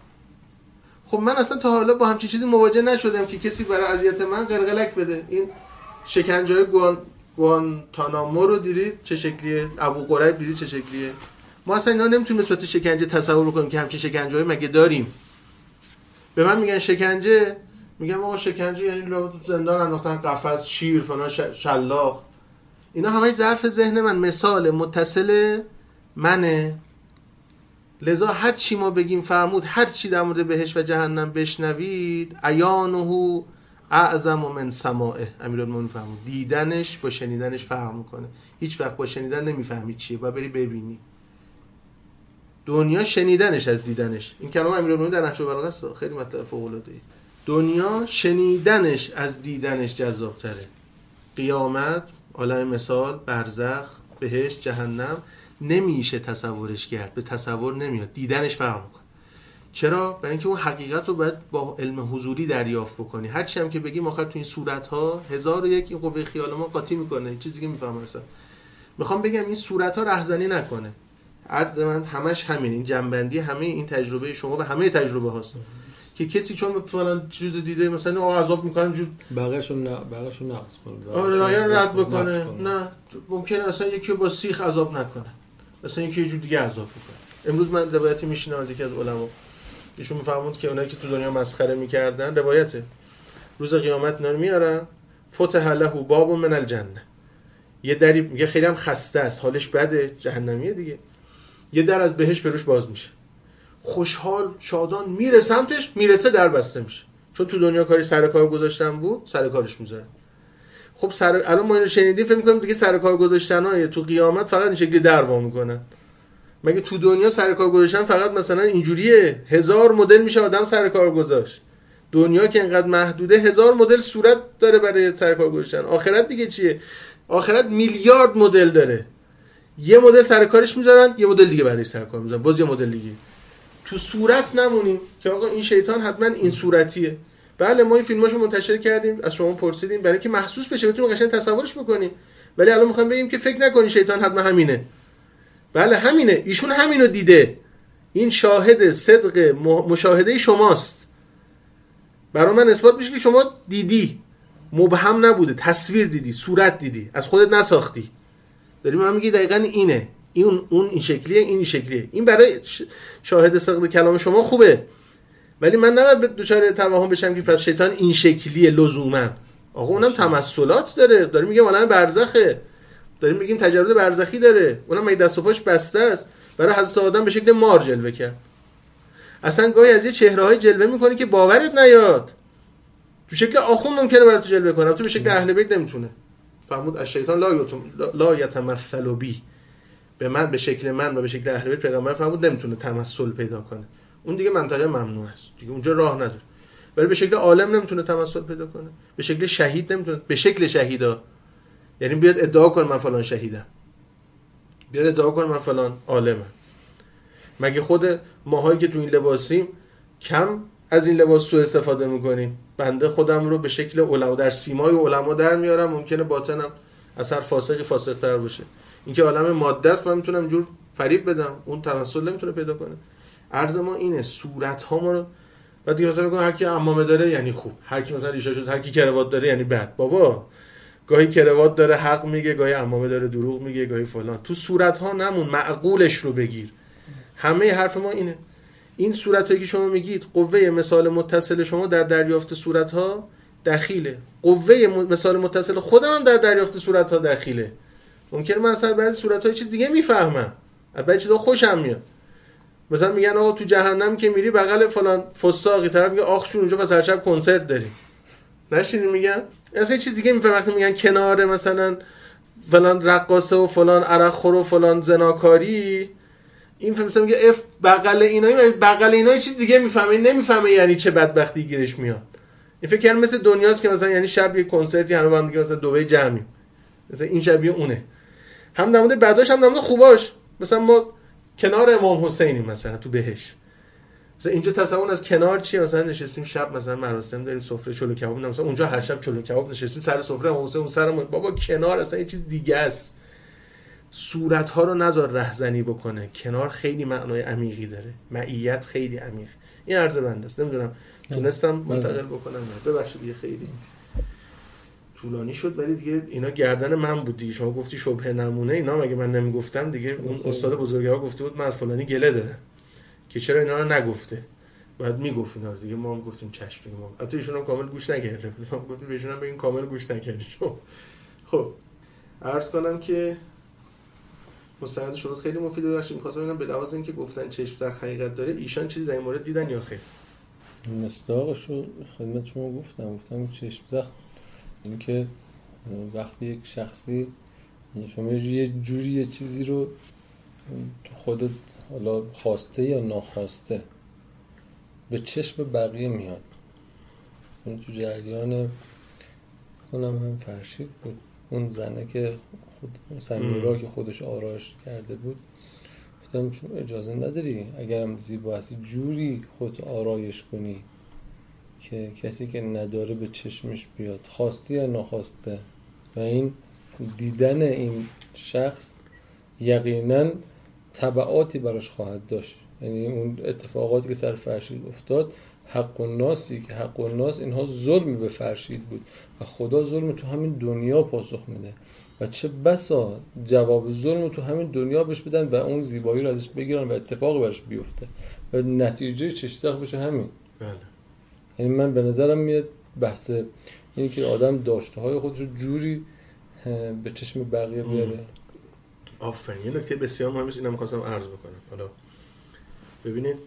خب من اصلا تا حالا با همچین چیزی مواجه نشدم که کسی برای اذیت من قلقلک بده. این شکنجه‌های گوان گوانتانامو رو دیدید چه شکلیه؟ ابو قریب دیدید چه شکلیه؟ ما اصلا اینا نمیتونیم به صورت شکنجه تصور کنیم که همچین شکنجه‌ای مگه داریم. به من میگن شکنجه، میگم آقا شکنجه یعنی لابد تو زندان انداختن، قفس، شیر، فلان، شلاق. اینا همه ظرف ذهن من، مثال متصل منه. لذا هر چی ما بگیم فرمود، هر چی در مورد بهشت و جهنم بشنوید، عیانه اعظم من سماعه. امیرالمومنین فرمود دیدنش با شنیدنش فرق میکنه. هیچ وقت با شنیدن نمیفهمی چیه، باید بری ببینی. دنیا شنیدنش از دیدنش. این کلام امیرالمومنین در نهج البلاغه است، خیلی مطلب فوق العاده ای. دنیا شنیدنش از دیدنش جذاب‌تره. قیامت، عالم مثال، برزخ، بهشت، جهنم نمیشه تصورش کرد، به تصور نمیاد، دیدنش فرق میکنه. چرا؟ برای اینکه اون حقیقت رو باید با علم حضوری دریافت بکنی. هر چی هم که بگیم آخر تو این صورت‌ها هزار و یک این قوه خیال ما قاطی میکنه، چیزی که میفهمم اصلا. میخوام بگم این صورت‌ها رهزنی نکنه. عرض من همش همین، این جنبندی همه این تجربه شما و همه تجربه هاست که کسی چون فلان چیز دیده مثلا آقا عذاب میکنن جو بقیه‌شون نه بقیه‌شون نقض کنه، آره نه رد بکنه، نه ممکنه اصلا یکی با سیخ عذاب نکنه، اصلا یکی یه جور دیگه عذاب میکنه. امروز من روایتی میشینم از یکی از علما، ایشون میفهموند که اونایی که تو دنیا مسخره میکردن، روایته، روز قیامت اینا رو میارن، فتح له باب من الجنه، یه دری، میگه خیلی هم خسته است، حالش بده، جهنمیه دیگه، یه در از بهشت بروش باز میشه، خوشحال شادان میره سمتش، میرسه در بسته میشه، چون تو دنیا کاری سر کار گذاشتن بود، سر کارش میذارن. خب سر الان ما اینو شنیدیم فکر می‌کنیم دیگه سر کار گذاشتنای تو قیامت فقط این شکلی در وا میکنن. مگه تو دنیا سر کار گذاشتن فقط مثلا اینجوریه؟ هزار مدل میشه آدم سر کار گذاشت. دنیا که اینقدر محدوده، هزار مدل صورت داره برای سر کار گذاشتن. آخرت دیگه چیه؟ آخرت میلیارد مدل داره، یه مدل سر کارش میذارن، یه مدل دیگه برای سر کار میذارن، باز یه مدل دیگه. تو صورت نمونیم که آقا این شیطان حتما این صورتیه. بله ما این فیلماشو منتشر کردیم، از شما پرسیدیم برای اینکه محسوس بشه، بتونیم قشنگ تصورش بکنیم. ولی الان میخوام بگیم که فکر نکنین شیطان حتما همینه. بله همینه، ایشون همینو دیده، این شاهد صدق مشاهده شماست. برای من اثبات میشه که شما دیدی، مبهم نبوده، تصویر دیدی، صورت دیدی، از خودت نساختی. داریم من میگی دقیقاً اینه، این اون این شکلیه، این این شکلیه. این برای شاهد صدق کلام شما خوبه، ولی من نباید دوچاره توهم بشم که پس شیطان این شکلیه لزوما. آقا اونم تمثلات داره، داریم میگیم عالم برزخه، داریم میگیم تجربه برزخی داره، اونم می دست و پاش بسته است. برای حضرت آدم به شکل مار جلوه کرد. اصلا گاهی از یه چهره‌های جلوه میکنه که باورت نیاد. تو شکل آخوند ممکنه برات جلوه کنه، تو به شکل اهل بیت نمیتونه. فرمود الشیطان لا یتم لا یتمثل بی، به من به شکل من و به شکل اهل بیت پیغمبر فرمود نمیتونه تمثل پیدا کنه. اون دیگه منطقه ممنوع است دیگه، اونجا راه نداره. ولی به شکل عالم نمیتونه تمثل پیدا کنه، به شکل شهید نمیتونه، به شکل شهیدا، یعنی بیاد ادعا کنه من فلان شهیدم، بیاد ادعا کنه من فلان عالمم. مگه خود ماهایی که تو این لباسیم کم از این لباس سوء استفاده میکنیم؟ بنده خودم رو به شکل علما در سیمای علما در میارم، ممکنه باطنم اثر فاسقی فاسق‌تر باشه. اینکه عالم ماده است من میتونم جور فریب بدم، اون تمثل نمیتونه پیدا کنه. عرض ما اینه، صورت ها ما رو بعد دیگه مثلا میگم هر کی عمامه داره یعنی خوب، هر کی مثلا ریشه شد، هر کی کراوات داره یعنی بد. بابا گاهی کراوات داره حق میگه، گاهی عمامه داره دروغ میگه، گاهی فلان. تو صورت ها نمون، معقولش رو بگیر. همه حرف ما اینه. این صورتایی که شما میگید قوه مثال متصل شما در دریافت صورت ها دخیله، قوه مثال متصل خودم هم در دریافت صورت ها دخیله. ممکنه من اصلا بعضی صورت ها چیز دیگه میفهمم، بعضی چیزا خوشم میاد. مثلا میگن آقا تو جهنم که میری بغل فلان فساقی، طرف میگه آخ چون اونجا پس هر شب کنسرت داریم. نشینین میگن اصلا چیز دیگه میفهمم. وقتی میگن کنار مثلا فلان رقاصه و فلان عرق خور و فلان زناکاری، این فهم مثلا میگه اف بغل اینایی، بغل اینایی چیز دیگه میفهمه، نمیفهمه یعنی چه بدبختی گیرش میاد. این فکر کنم مثل دنیاست که مثلا یعنی شب یه کنسرتی همه با هم دیگه مثلا دبی جمعیم، مثلا این شبیه اونه. هم در مورد بداش هم در مورد خوباش. مثلا ما کنار امام حسینیم مثلا تو بهشت، مثلا اینجا تصور از کنار چیه؟ مثلا نشستیم شب مثلا مراسم داریم، سفره چلو کباب، مثلا اونجا هر شب چلو کباب نشستیم سر سفره امام حسین، اون سر بابا کنار اصلا یه چیز دیگه است. صورت ها رو نذار رهزنی بکنه، کنار خیلی معنای عمیقی داره، معیت خیلی عمیق. این عرض بنده است، نمیدونم تونستم منتقل بکنم نه ببخشید دیگه خیلی طولانی شد، ولی دیگه اینا گردن من بود دیگه. شما گفتی شبهه نمونه، اینا مگه من نمیگفتم دیگه؟ اون استاد بزرگوار گفته بود من از فلانی گله دارم که چرا اینا رو نگفته، بعد میگفت اینا رو دیگه. ما هم گفتیم چشم دیگه. ما البته ایشون هم کامل گوش نکرده بود، ما گفتیم بهشون هم بگین کامل گوش نکردید. خب عرض کنم که مستند شروط خیلی مفیده. بخشید می‌خواستم بگم به لحاظ اینکه گفتن چشم زخم حقیقت داره، ایشان چیزی در این مورد دیدن یا خیر؟ مصداقش رو خدمت شما گفتم، گفتم چشم زخم این که وقتی یک شخصی شما یه جوری یه چیزی رو تو خودت حالا خواسته یا ناخواسته به چشم بقیه میاد. اون تو جریان کنم هم فرشید بود، اون زنه که خود سمیرا که خودش آرایش کرده بود، گفتم چون اجازه نداری اگرم زیبا هستی جوری خود آرایش کنی که کسی که نداره به چشمش بیاد، خواسته یا ناخواسته. و این دیدن این شخص یقینا تبعاتی براش خواهد داشت. یعنی اون اتفاقاتی که سر فرشید افتاد، حق الناسی که حق الناس اینها ظلم به فرشید بود و خدا ظلم تو همین دنیا پاسخ میده و چه بسا جواب ظلم تو همین دنیا بهش بدن و اون زیبایی رو ازش بگیرن و اتفاق براش بیفته و نتیجه چشتاق بشه همین. بله. یعنی من به نظرم میاد بحث اینی که آدم داشته های خودش رو جوری به چشم بقیه بیاره. آفرین. یه نکته بسیار مهمه اینم می‌خواستم عرض بکنم. حالا ببینید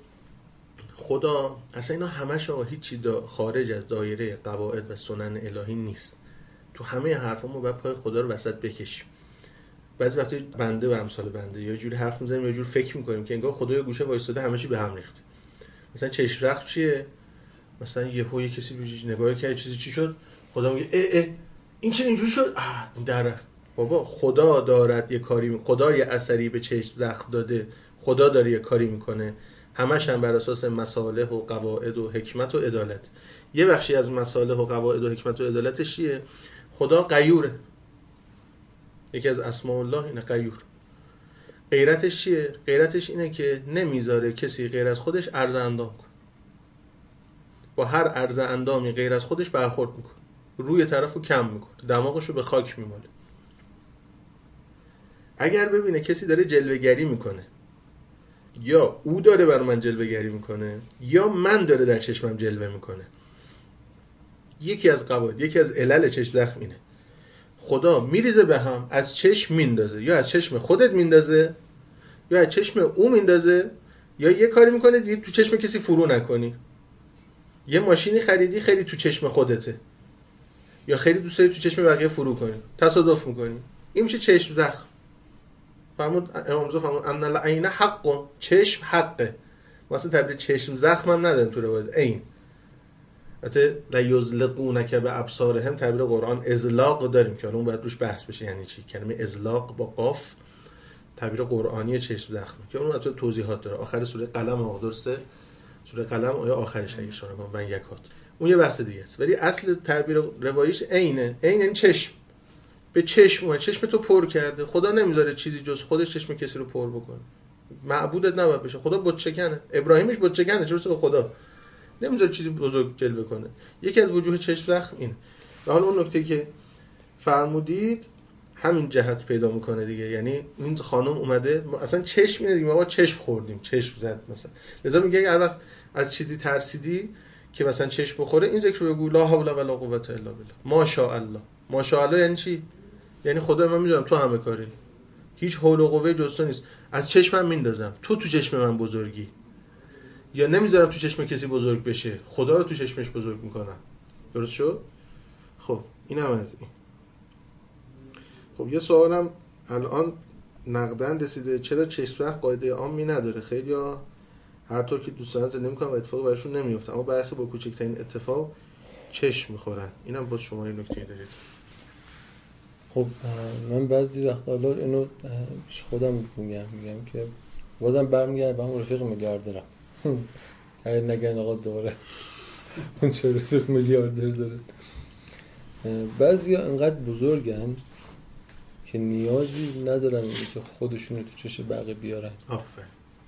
خدا اصلا اینا همش آقا هیچی دا خارج از دایره قواعد و سنن الهی نیست. تو همه حرفا ما باید پای خدا رو وسط بکشیم. بعضی وقتا بنده و امثال بنده یا جوری حرف میزنیم یا جوری فکر میکنیم که انگار خدا یه گوشه وایساده همه چی به هم ریخته. مثلا چشم زخم چیه؟ مثلا یهو یه کسی نگاه کرد چیزی چی شد، خدا میگه اه اه این چه اینجوری شد؟ آه این در رفت. بابا خدا دارد یه کاری می... خدا یه اثری به چشم زخم داده، خدا داره یه کاری میکنه، همش هم بر اساس مصالح و قواعد و حکمت و عدالت. یه بخشی از مصالح و قواعد و حکمت و عدالتش چیه؟ خدا غیوره، یکی از اسماء الله اینه غیور. غیرتش چیه؟ غیرتش اینه که نمیذاره کسی غیر از خودش عرض اندام کنه، با هر عرض اندامی غیر از خودش برخورد میکنه، روی طرفو کم میکنه، دماغشو به خاک میماله. اگر ببینه کسی داره جلوه‌گری میکنه، یا او داره بر من جلوه‌گری میکنه یا من داره در چشمم جلوه میکنه، یکی از قواعد، یکی از علل چشم زخم اینه. خدا میریزه به هم، از چشم میندازه، یا از چشم خودت میندازه یا از چشم او میندازه، یا یه کاری میکنه دیگه تو چشم کسی فرو نکنی. یه ماشینی خریدی خیلی تو چشم خودته، یا خیلی دوست داری تو چشم بقیه فرو کنی، تصادف میکنی، این میشه چشم زخم. فرمود امام رضا فرمود ان العین حق، چشم حقه. مثلا تعبیر چشم زخم هم نداریم تو روایت عین. البته لا یزلقونک بابصارهم تعبیر قرآن ازلاق داریم که الان باید روش بحث بشه یعنی چی. کلمه ازلاق با قاف تعبیر قرآنی چشم زخمه که اون البته توضیحات داره. آخر سوره قلم آقا سه سوره قلم آیه آخرش اگه اشاره کنم من یکات، اون یه بحث دیگه است. ولی اصل تعبیر رواییش عینه. عین یعنی چشم، به چشم اومد، چشم تو پر کرده. خدا نمیذاره چیزی جز خودش چشم کسی رو پر بکنه. معبودت نباید بشه. خدا بت شکنه، ابراهیمش بت شکنه، چه برسه به خدا. نمیذاره چیزی بزرگ جلوه کنه. یکی از وجوه چشم زخم اینه. و حالا اون نکته که فرمودید همین جهت پیدا میکنه دیگه. یعنی این خانم اومده اصلا چشم اینه دیگه، ما چشم خوردیم، چشم زد مثلا. لذا میگه هر وقت از چیزی ترسیدی که مثلا چشم بخوره این ذکر رو بگو لا حول ولا قوة الا بالله، ماشاءالله. ماشاءالله یعنی چی؟ یعنی خدا من میدونم تو همه کاری، هیچ حول و قوه جز تو نیست. از چشمم میندازم، تو تو چشم من بزرگی، یا نمیذارم تو چشم کسی بزرگ بشه، خدا رو تو چشمش بزرگ میکنم. درست شد؟ خب این هم از این. خب یه سوالم الان نقدن رسیده، چرا چشم زخم قاعده عامی نداره؟ خیلی ها هر طور که دوستان زنده میکنم و اتفاق براشون نمیفته، اما برخی با کوچکترین اتفاق چشم میخورن. اینم باز شما این نکته دارید. خب من بعضی وقتا حالا اینو پیش خودم میگم میگم که بازم برمیگردم به همون رفیق میلیاردرم. اگه نگن آقا دوره اون چه رفیق میلیاردر داره. بعضیا انقدر بزرگن که نیازی ندارن که خودشونو تو چش بقیه بیارن. آفرین.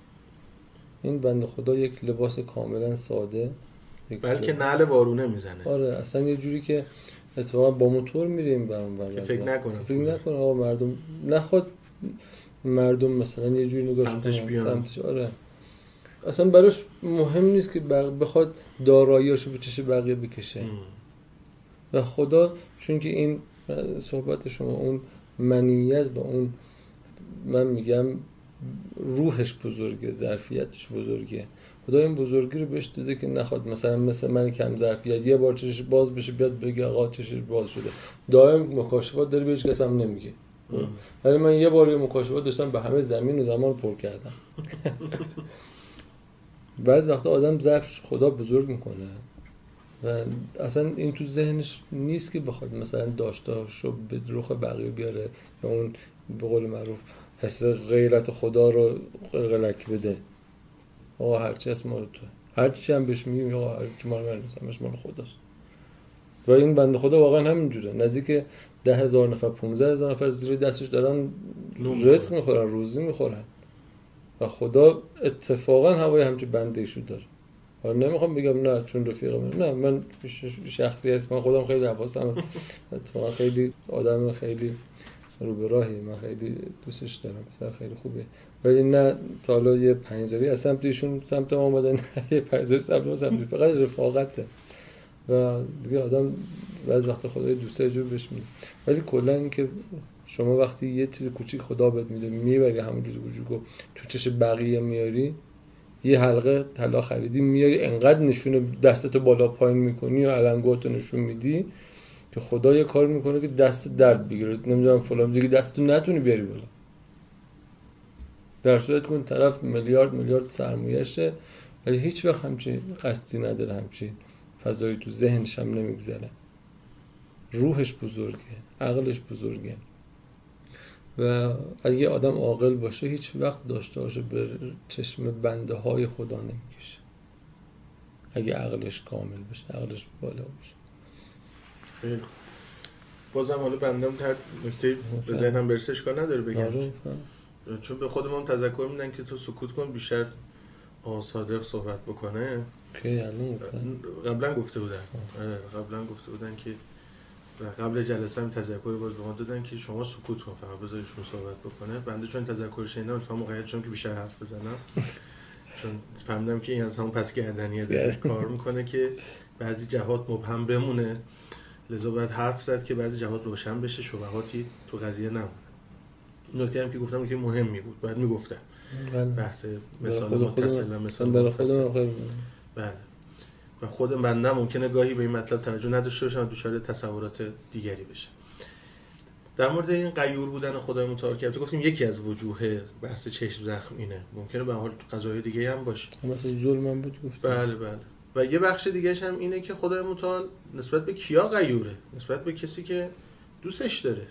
این بنده خدا یک لباس کاملا ساده، بلکه نعل وارونه میزنه. آره اصلا یه جوری که اتفاقا با موتور میریم برام برام فکر نکنم فکر نکنم آقا مردم نخواد مردم مثلا یه جوری نگاهش سمتش بیان. سمتش آره اصلا براش مهم نیست که بخواد داراییاشو به چش بقیه بکشه. ام. و خدا چون که این صحبت شما اون منیت با اون من میگم روحش بزرگه، ظرفیتش بزرگه. خدا این بزرگی رو بهش داده که نخواد مثلا مثل من کم ظرفیت یه بار چشش باز بشه بیاد بگه آقا چشش باز شده. دائم مکاشفات داره بهش کس هم نمیگه. ولی من یه بار یه مکاشفات داشتم به همه زمین و زمان پر کردم. بعضی وقتا آدم ظرفش خدا بزرگ میکنه و اصلا این تو ذهنش نیست که بخواد مثلا داشتهاشو به رخ بقیه بیاره یا اون به قول معروف حس غیرت خدا رو قلقلک بده. آقا هرچی هست مال تو، هرچی هم بهش میگیم آقا هرچی مال من نیست، همش مال خداست. و این بنده خدا واقعا همینجوره. نزدیک ده هزار نفر پونزده هزار نفر زیر دستش دارن رزق میخورن، روزی میخورن و خدا اتفاقا هوای همچین بنده ایشو داره. حالا نمیخوام بگم نه چون رفیق من، نه من شخصی هست، من خودم خیلی حواسم هست، اتفاقا خیلی آدم خیلی رو به راهی، من خیلی دوستش دارم، پسر خیلی خوبه. ولی نه تا حالا یه پنجزاری از سمت ایشون سمت ما اومدن، یه پنجزاری سمت ما سمت فقط رفاقته و دیگه آدم بعضی وقت خدای دوسته جور بهش میده. ولی کلا این که شما وقتی یه چیز کوچیک خدا بهت میده میبری همونجوری وجودو تو چش بقیه میاری، یه حلقه طلا خریدی میاری انقدر نشونه دستتو بالا پایین میکنی و علنگوتو نشون میدی که خدا یه کار میکنه که دست درد بگیره، نمیدونم فلان دیگه دستتو نتونی بیاری بالا. در صورت که اون طرف میلیارد میلیارد سرمایه‌شه ولی هیچ وقت همچین قصدی نداره، همچین فضایی تو ذهنش هم نمیگذره. روحش بزرگه، عقلش بزرگه. و اگه آدم عاقل باشه هیچ وقت داشته‌هاش به چشم بنده های خدا نمیکشه، اگه عقلش کامل باشه، عقلش بالا باشه. خیلی خوب. بازم حالا بندم تر نکته به ذهنم برسش کار نداره بگم. آره. چون به خودمون تذکر میدن که تو سکوت کن، بیشتر آقا صادق صحبت بکنه. که الان گفتن قبلا گفته بودن قبلا گفته بودن که قبل جلسه هم تذکری باز به ما دادن که شما سکوت کن، فقط بذارشون صحبت بکنه. بنده چون تذکر شنیدم فهم موقعیت شدم که بیشتر حرف بزنم، چون فهمیدم که این از همون پس گردنیه داره کار میکنه که بعضی جهات مبهم بمونه، لذا باید حرف زد که بعضی جهات روشن بشه، شبهاتی تو قضیه نمونه. نکته هم که گفتم که مهمی بود، باید میگفتم. بحث مثال متصل مثال متصل. بله. و خود بنده ممکنه گاهی به این مطلب توجه نداشته باشم و دچار تصورات دیگری بشه. در مورد این غیور بودن خدای متعال که گفتیم یکی از وجوه بحث چشم زخم اینه، ممکنه به حال قضایای دیگه هم باشه، مثلا ظلم هم بود گفتم. بله بله. و یه بخش دیگه‌ش هم اینه که خدای متعال نسبت به کیا غیوره؟ نسبت به کسی که دوستش داره.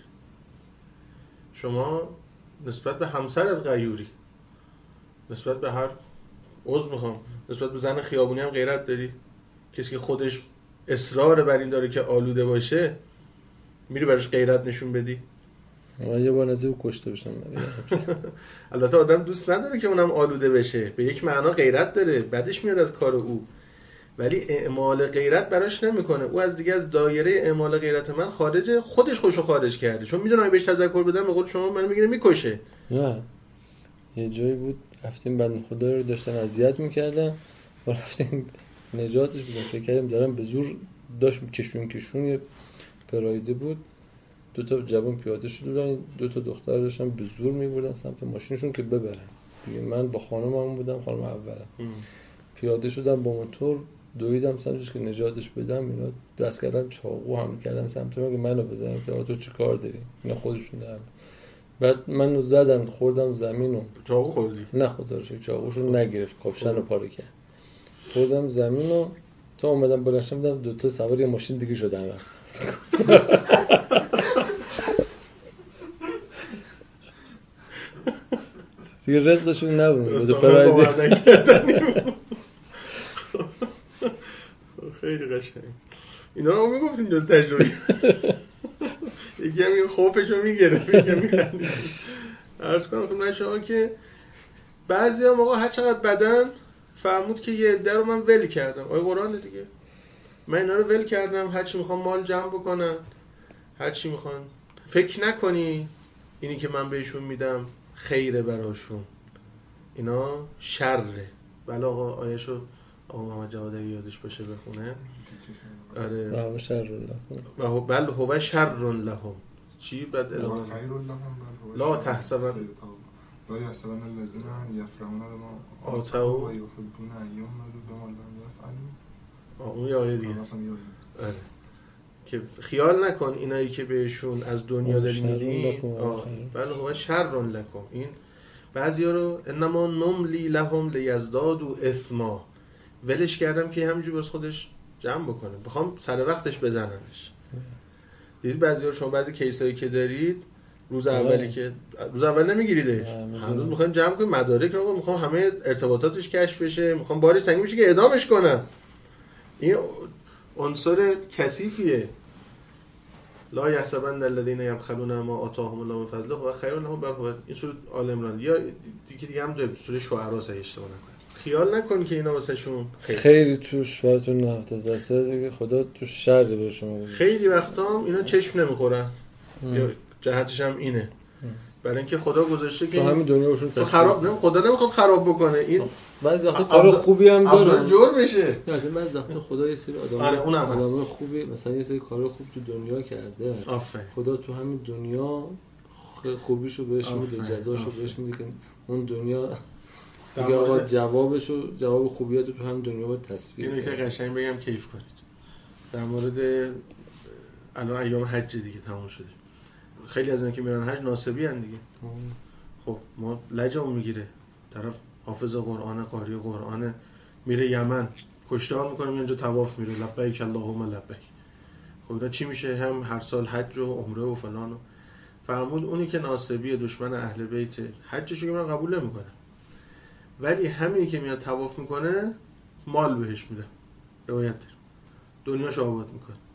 شما نسبت به همسرت غیوری، نسبت به هر عضو میخوام نسبت به زن خیابونی هم غیرت داری. کسی که خودش اصرار بر این داره که آلوده باشه، میری براش غیرت نشون بدی؟ من یه بار نزدیک کشته بشم. البته آدم دوست نداره که اونم آلوده بشه، به یک معنا غیرت داره، بعدش میاد از کار او، ولی اعمال غیرت براش نمیکنه. او از دیگه از دایره اعمال غیرت من خارجه، خودش خوشو خارج کرده، چون میدونه اگه بهش تذکر بدم به قول شما من میگیره میکشه. نه یه جایی بود رفتیم بنده خدا رو داشتن اذیت میکردن و رفتیم نجاتش بدیم، فکر کردیم دارم به زور، داشت کشون کشون یه پرایده بود، دو تا جوان پیاده شدن، دو تا دختر داشتن به زور میبردن سمت ماشینشون که ببرن دیگه. من با خانمم بودم، خانم اولم، پیاده شدم با موتور دویدم سمتش که نجاتش بدم، اینا دست کردن چاقو هم کردن سمت من که منو بزنن که تو چی کار داری، اینا خودشون دارن. بعد منو زدن، خوردم زمینو. چاقو خوردی؟ نه خدا رو شکر چاقوشون نگرفت، کاپشن رو پاره کرد. خوردم زمینو تا اومدم بلنشم دیدم دو تا سوار یه ماشین دیگه شدن رفتن. دیگه رزقشون نبود بود پرایدی. خیلی قشنگ. اینا رو میگفتین جز تجربه. یکی هم این خوفشو میگیره، میگه میخندید. عرض کنم خدمت شما که بعضی هم آقا هر چقدر بدن فرمود که یه عده رو من ول کردم. آیه قرآن دیگه. من اینا رو ول کردم، هر چی میخوام مال جمع بکنن، هر چی میخوان. فکر نکنی اینی که من بهشون میدم خیره براشون، اینا شره. بله آقا آیه‌شو آقا محمد جوادی یادش باشه بخونه. آره. و هو شر لهم. و هو بل هو شر لهم. چی بعد ادامه خیر لهم لا تحسبن لا یحسبن الذین یفرحون بما آتوا و یحبون ان یحمدوا بما لم یفعلوا. اون یه آیه دیگه. آره. که خیال نکن اینایی که بهشون از دنیا داری میدی بله هو شر لکم. این بعضیا رو انما نملی لهم لیزدادوا اثما، ولش کردم که همینجوری بس خودش جمع بکنه، بخوام سر وقتش بزنمش. دیدید بعضیا رو شما بعضی کیسایی که دارید روز اولی که روز اول نمیگیریدش، هنوز میخوام جمع کنم مدارک، آقا میخوام همه ارتباطاتش کشف بشه، میخوام باری سنگین بشه که اعدامش کنم. این عنصر کثیفیه. لا یحسبن الذین یبخلون ما آتاهم الله من فضله و خیر لهم بل هو. این سوره آل عمران یا دیگه دیگه هم داره، سوره شعرا اگه اشتباه نکنم. خیال نکن که اینا واسه شون خیر. خیلی توش براتون هفتاد درصد دیگه خدا تو شر به شما. خیلی وقتا هم اینا چشم نمیخورن. یا جهتش هم اینه. برای اینکه خدا گذاشته که تو همین دنیاشون تو خراب نمی خدا نمیخواد خراب بکنه. این بعضی وقتا کار خوبی هم داره جور بشه. مثلا بعضی وقتا خدا یه سری آدم آره اونم آدم خوبی مثلا یه سری کار خوب تو دنیا کرده. آفرین. خدا تو همین دنیا خوبیشو بهش میده، جزاشو بهش میده که اون دنیا دیگه آقا جوابشو جواب خوبیاتو تو همین دنیا باید تصویر کنید. اینو که قشنگ بگم کیف کنید. در مورد الان ایام حج دیگه تموم شده. خیلی از اینا که میرن حج ناسبی ان دیگه. خب ما لجمون میگیره. طرف حافظ قرآن، قاری قرآن، میره یمن کشتار میکنه، اینجا طواف میره لبیک اللهم لبیک. خب اینا چی میشه؟ هم هر سال حج و عمره و فلان و فرمود اونی که ناصبی دشمن اهل بیت حجشو که من قبول نمیکنم، ولی همینی که میاد طواف میکنه مال بهش میده، روایت داره، دنیاشو آباد میکنه.